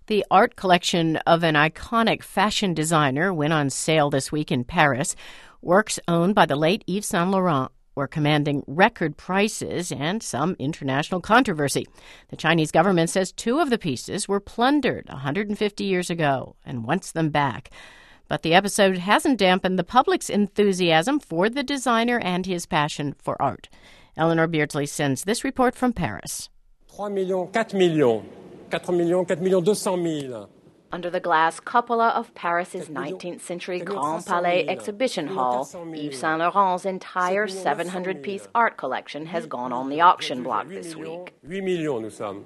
The art collection of an iconic fashion designer went on sale this week in Paris. Works owned by the late Yves Saint Laurent were commanding record prices and some international controversy. The Chinese government says two of the pieces were plundered 150 years ago and wants them back. But the episode hasn't dampened the public's enthusiasm for the designer and his passion for art. Eleanor Beardsley sends this report from Paris. 3 millions, 4 millions, 4 millions, 4 millions 200 000. Under the glass cupola of Paris's 19th century Grand Palais exhibition hall, Yves Saint Laurent's entire 700-piece art collection has gone on the auction block this week. 8 millions nous sommes.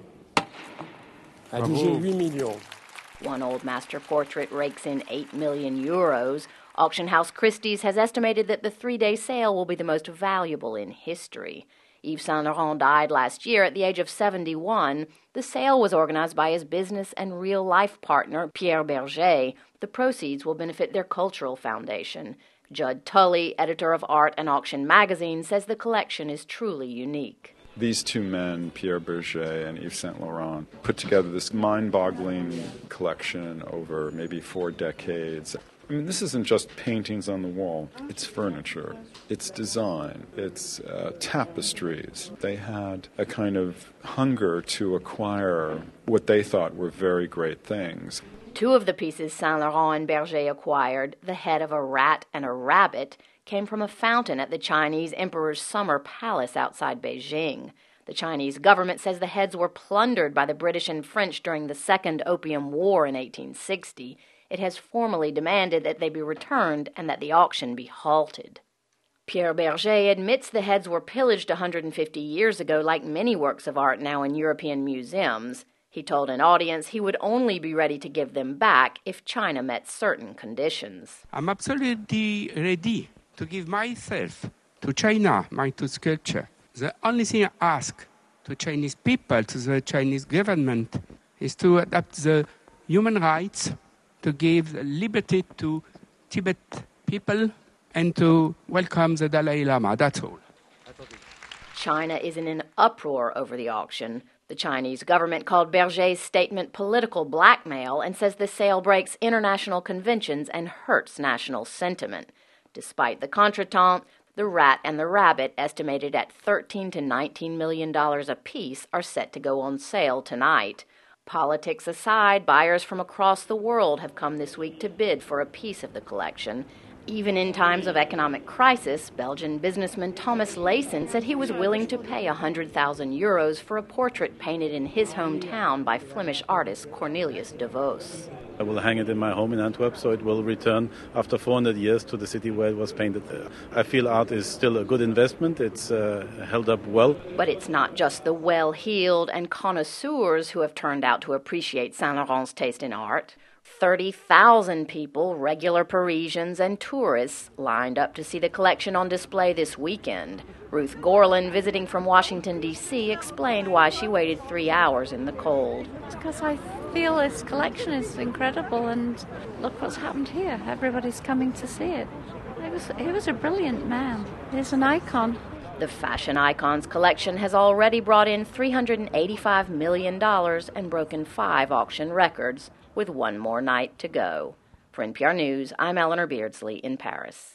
À Dijon, 8 millions. One old master portrait rakes in 8 million euros. Auction house Christie's has estimated that the three-day sale will be the most valuable in history. Yves Saint Laurent died last year at the age of 71. The sale was organized by his business and real-life partner, Pierre Berger. The proceeds will benefit their cultural foundation. Judd Tully, editor of Art and Auction magazine, says the collection is truly unique. These two men, Pierre Berger and Yves Saint Laurent, put together this mind-boggling collection over maybe 4 decades. I mean, this isn't just paintings on the wall. It's furniture, it's design, it's tapestries. They had a kind of hunger to acquire what they thought were very great things. Two of the pieces Saint Laurent and Berger acquired, the head of a rat and a rabbit, came from a fountain at the Chinese Emperor's Summer Palace outside Beijing. The Chinese government says the heads were plundered by the British and French during the Second Opium War in 1860. It has formally demanded that they be returned and that the auction be halted. Pierre Berger admits the heads were pillaged 150 years ago, like many works of art now in European museums. He told an audience he would only be ready to give them back if China met certain conditions. I'm absolutely ready to give myself to China, my two sculpture. The only thing I ask to Chinese people, to the Chinese government, is to adapt the human rights, to give liberty to Tibet people, and to welcome the Dalai Lama. That's all. China is in an uproar over the auction. The Chinese government called Berger's statement political blackmail and says the sale breaks international conventions and hurts national sentiment. Despite the contretemps, the rat and the rabbit, estimated at $13 to $19 million apiece, are set to go on sale tonight. Politics aside, buyers from across the world have come this week to bid for a piece of the collection. Even in times of economic crisis, Belgian businessman Thomas Layson said he was willing to pay 100,000 euros for a portrait painted in his hometown by Flemish artist Cornelius de Vos. I will hang it in my home in Antwerp, so it will return after 400 years to the city where it was painted. I feel art is still a good investment. It's held up well. But it's not just the well-heeled and connoisseurs who have turned out to appreciate Saint Laurent's taste in art. 30,000 people, regular Parisians and tourists, lined up to see the collection on display this weekend. Ruth Gorlin, visiting from Washington, D.C., explained why she waited 3 hours in the cold. It's because I feel this collection is incredible, and look what's happened here. Everybody's coming to see it. He was a brilliant man. He's an icon. The Fashion Icons collection has already brought in $385 million and broken 5 auction records, with one more night to go. For NPR News, I'm Eleanor Beardsley in Paris.